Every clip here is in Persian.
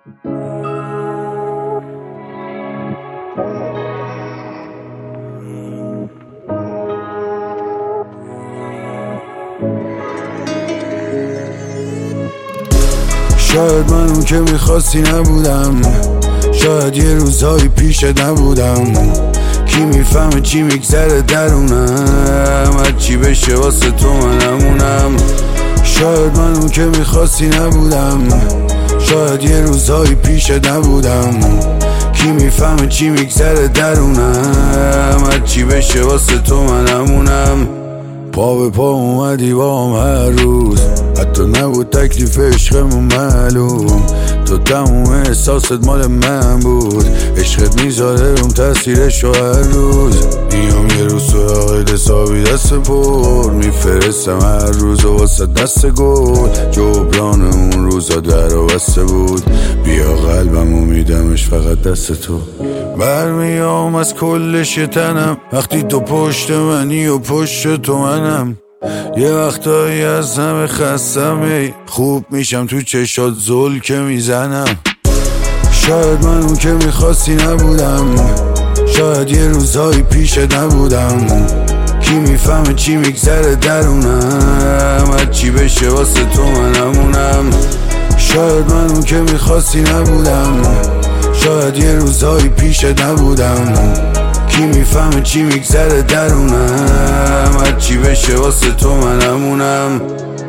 شاید من اون که میخواستی نبودم، شاید یه روزایی پیش نبودم. کی میفهمه چی میگذره درونم، هرچی بشه واسه تو منمونم. شاید من اون که میخواستی نبودم، شاید یه روزایی پیش نبودم. کی میفهمه چی میگذره درونم، هرچی بشه واسه تو منمونم. پا به پا اومدی با هم هر روز، حتی نبود تکلیف عشقمون معلوم. تو تموم احساست مال من بود، عشقت میذاره روم تاثیرشو هر روز. میام یه روز تو عقد حسابی دست پر میفرستم هر روز و واسه دست گل. جبران اون روزا در و بسته بود، بیا قلبمو میدمش فقط دست تو. برمیام از کل شتنم وقتی تو پشت منی و پشت تو منم. یه وقتایی از همه خستم، خوب میشم تو چشات زل که میزنم. شاید من اون که میخواستی نبودم، شاید یه روزایی پیش نبودم. کی میفهمه چی میگذره درونم، هرچی بشه واسه تو منمونم. شاید من اون که میخواستی نبودم، شاید یه روزایی پیش نبودم. کی میفهمه چی میگذره درونم، هرچی بشه واسه تو منمونم.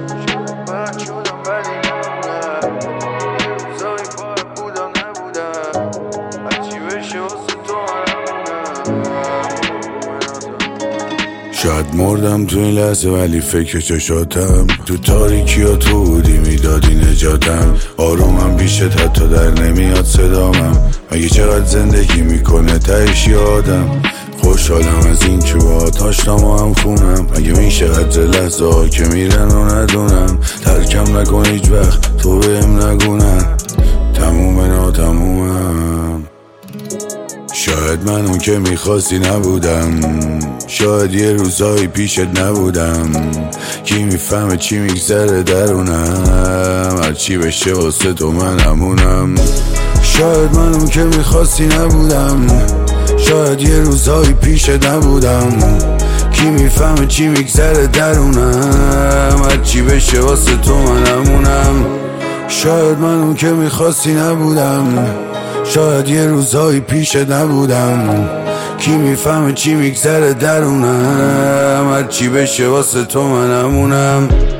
شاید مردم تو این لحظه ولی فکر چشاتم، تو تاریکی ها تو بودی میدادی نجاتم. آرومم پیشت حتی در نمیاد صدامم، مگه چقدر زندگی میکنه تهش یادم. خوشحالم از این که باهات آشنام و هم خونم، مگه میشه قدر لحظه ها که میرن و ندونم. ترکم نکن هیچ وقت تو بهم نگونن، تموم ناتمومم. شاید من اون که میخواستی نبودم، شاید یه روزایی پیشت نبودم. کی میفهمه چی میگذره درونم، هرچی بشه واسه تو منمونم. شاید من اون که میخواستی نبودم، شاید یه روزایی پیش نبودم. کی میفهمه چی میگذره درونم، هرچی بشه واسه تو منمونم. شاید من اون که میخواستی نبودم، شاید یه روزایی پیش نبودم. کی میفهمه چی میگذره درونم، هرچی بشه واسه تو منمونم.